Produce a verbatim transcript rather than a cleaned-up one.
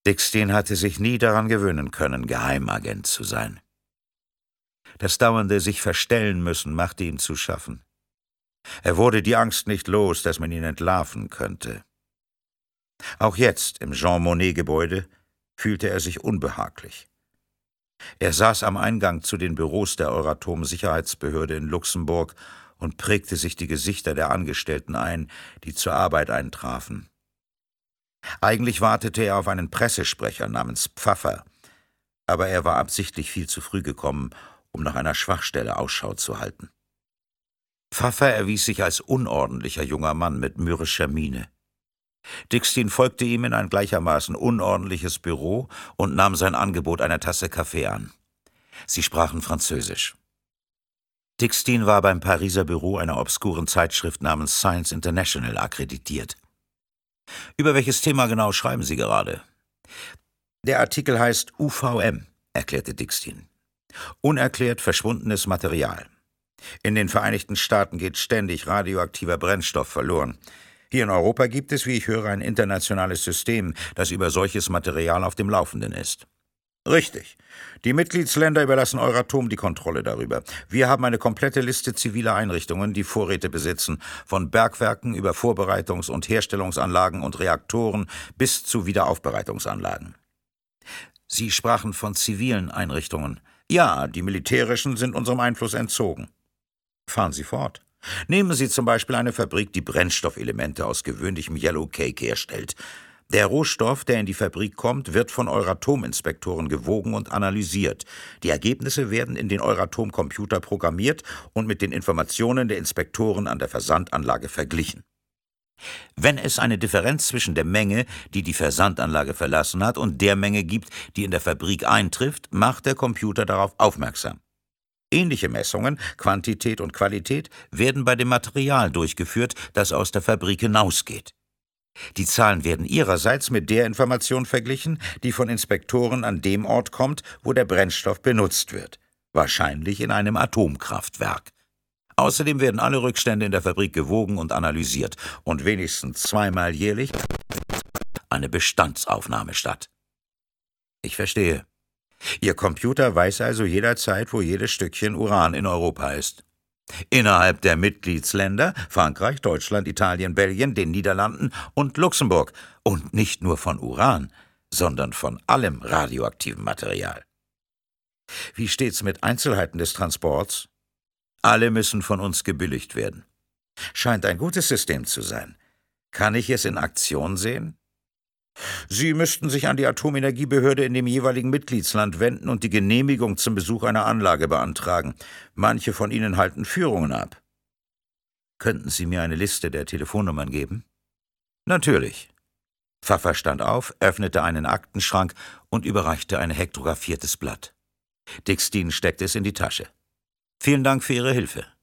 Dickstein hatte sich nie daran gewöhnen können, Geheimagent zu sein. Das dauernde sich verstellen müssen machte ihm zu schaffen. Er wurde die Angst nicht los, dass man ihn entlarven könnte. Auch jetzt im Jean-Monnet-Gebäude fühlte er sich unbehaglich. Er saß am Eingang zu den Büros der Euratom-Sicherheitsbehörde in Luxemburg und prägte sich die Gesichter der Angestellten ein, die zur Arbeit eintrafen. Eigentlich wartete er auf einen Pressesprecher namens Pfaffer, aber er war absichtlich viel zu früh gekommen, um nach einer Schwachstelle Ausschau zu halten. Pfaffer erwies sich als unordentlicher junger Mann mit mürrischer Miene. Dickstein folgte ihm in ein gleichermaßen unordentliches Büro und nahm sein Angebot einer Tasse Kaffee an. Sie sprachen Französisch. Dickstein war beim Pariser Büro einer obskuren Zeitschrift namens Science International akkreditiert. »Über welches Thema genau schreiben Sie gerade?« »Der Artikel heißt U V M«, erklärte Dickstein. »Unerklärt verschwundenes Material. In den Vereinigten Staaten geht ständig radioaktiver Brennstoff verloren. Hier in Europa gibt es, wie ich höre, ein internationales System, das über solches Material auf dem Laufenden ist.« »Richtig. Die Mitgliedsländer überlassen Euratom die Kontrolle darüber. Wir haben eine komplette Liste ziviler Einrichtungen, die Vorräte besitzen, von Bergwerken über Vorbereitungs- und Herstellungsanlagen und Reaktoren bis zu Wiederaufbereitungsanlagen.« »Sie sprachen von zivilen Einrichtungen.« »Ja, die militärischen sind unserem Einfluss entzogen.« »Fahren Sie fort. Nehmen Sie zum Beispiel eine Fabrik, die Brennstoffelemente aus gewöhnlichem Yellow Cake herstellt. Der Rohstoff, der in die Fabrik kommt, wird von Euratom-Inspektoren gewogen und analysiert. Die Ergebnisse werden in den Euratom-Computer programmiert und mit den Informationen der Inspektoren an der Versandanlage verglichen. Wenn es eine Differenz zwischen der Menge, die die Versandanlage verlassen hat, und der Menge gibt, die in der Fabrik eintrifft, macht der Computer darauf aufmerksam. Ähnliche Messungen, Quantität und Qualität, werden bei dem Material durchgeführt, das aus der Fabrik hinausgeht. Die Zahlen werden ihrerseits mit der Information verglichen, die von Inspektoren an dem Ort kommt, wo der Brennstoff benutzt wird, wahrscheinlich in einem Atomkraftwerk. Außerdem werden alle Rückstände in der Fabrik gewogen und analysiert und wenigstens zweimal jährlich eine Bestandsaufnahme statt. Ich verstehe. Ihr Computer weiß also jederzeit, wo jedes Stückchen Uran in Europa ist. Innerhalb der Mitgliedsländer, Frankreich, Deutschland, Italien, Belgien, den Niederlanden und Luxemburg. Und nicht nur von Uran, sondern von allem radioaktiven Material. Wie steht's mit Einzelheiten des Transports? Alle müssen von uns gebilligt werden. Scheint ein gutes System zu sein. Kann ich es in Aktion sehen? Sie müssten sich an die Atomenergiebehörde in dem jeweiligen Mitgliedsland wenden und die Genehmigung zum Besuch einer Anlage beantragen. Manche von Ihnen halten Führungen ab. Könnten Sie mir eine Liste der Telefonnummern geben? Natürlich. Pfaffer stand auf, öffnete einen Aktenschrank und überreichte ein hektografiertes Blatt. Dickstein steckte es in die Tasche. Vielen Dank für Ihre Hilfe.